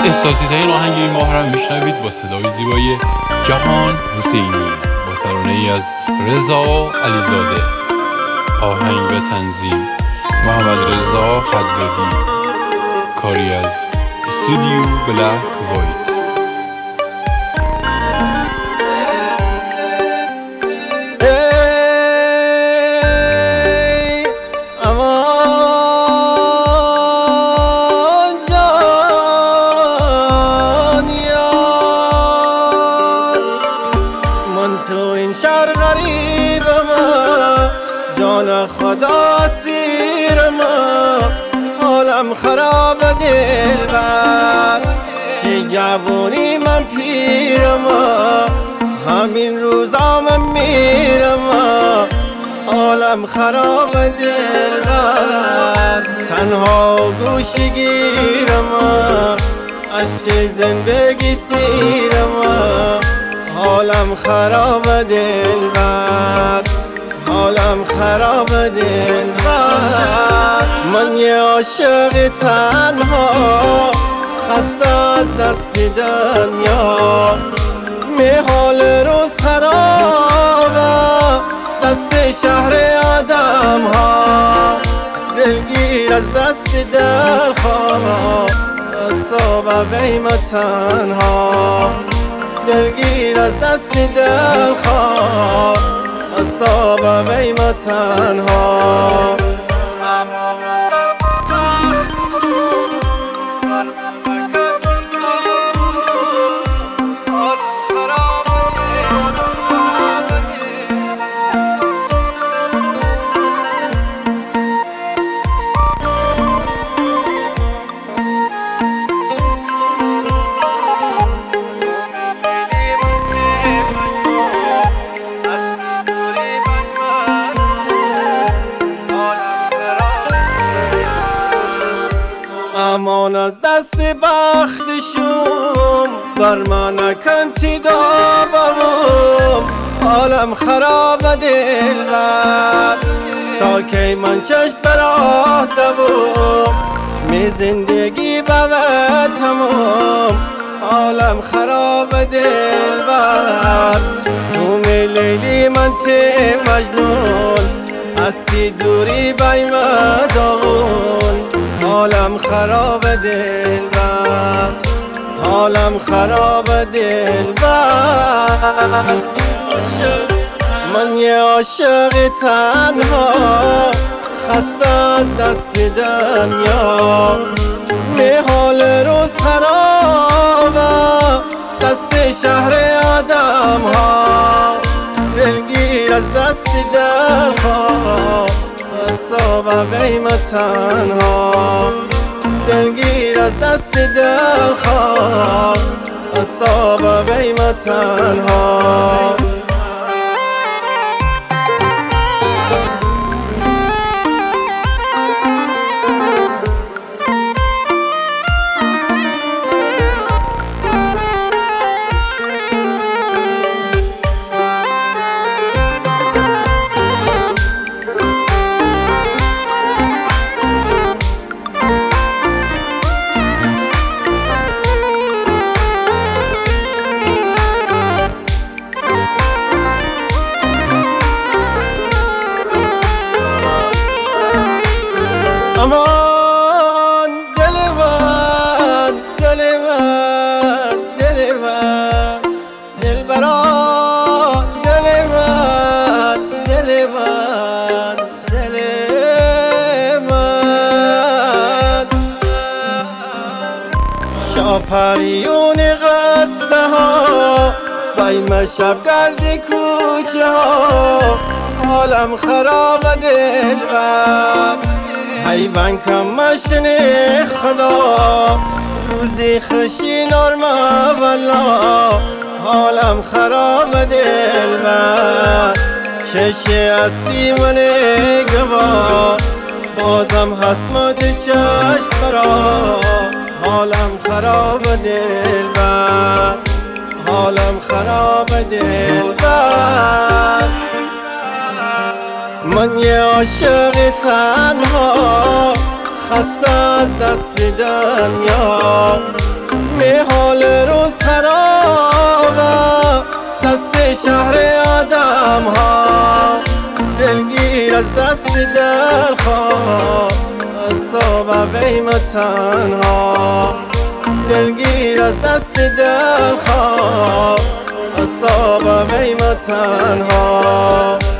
احساسی ترین آهنگ این ماه را میشنوید با صدای زیبای جهان حسینی با ترانه ای از رضا علیزاده. آهنگ و تنظیم محمد رضا حدادی. کاری از استودیو بلک وایت. تو این شهر غریبم، جان خدا سیرم، حالم خراب دلبر، شی جوانی من پیرم، همین روزا من میرم، حالم خراب دلبر، تنها گوشی گیرم، از چه زندگی سیرم، حالم خراب دلبر، حالم خراب دلبر، من یه عاشق تنها خسته از دست دنیا، می حال روز خرابه دست شهر آدم ها، دلگیر از دست دلخواه صبح بیم تنها، دلگیر از دست دلخواه صبح بیم تنها. امان از دست بختشون بر من نکن تداوم، حالم خراب دلبر، تا کی من چشم براه دوم، می زندگی بود تمام، حالم خراب دلبر، تو می لیلی من تی مجنون، هستی دوری بیم داغون، حالم خراب دلبر، حالم خراب دلبر، من یه عاشق تنها خسته از دست دنیا، می حال روز خرابه دست شهر آدم ها، دلگیر از دست دلخواه صبح بیم تنها، دلگیر از دست دلخواه صبح بیم تنها. امان دل من، دل من، دل من، دل برا، دل من، دل من، دل من، شاپریون قصه ها بیم شب گردی کوچه ها، حالم خراب دلبر، حیوان کم مشنه خدا، روزی خشی نرمه والا، حالم خراب دلبر، چشی اصلی من گوا، بازم حسمت چشم برا، حالم خراب دلبر، حالم خراب دلبر، من یه عاشق تنها خسته از دست دنیا، حال روز خرابه دست شهر آدم ها، دلگیر از دست دلخواه از صبح ویم تنها، دلگیر از دست دلخواه از صبح ویم تنها.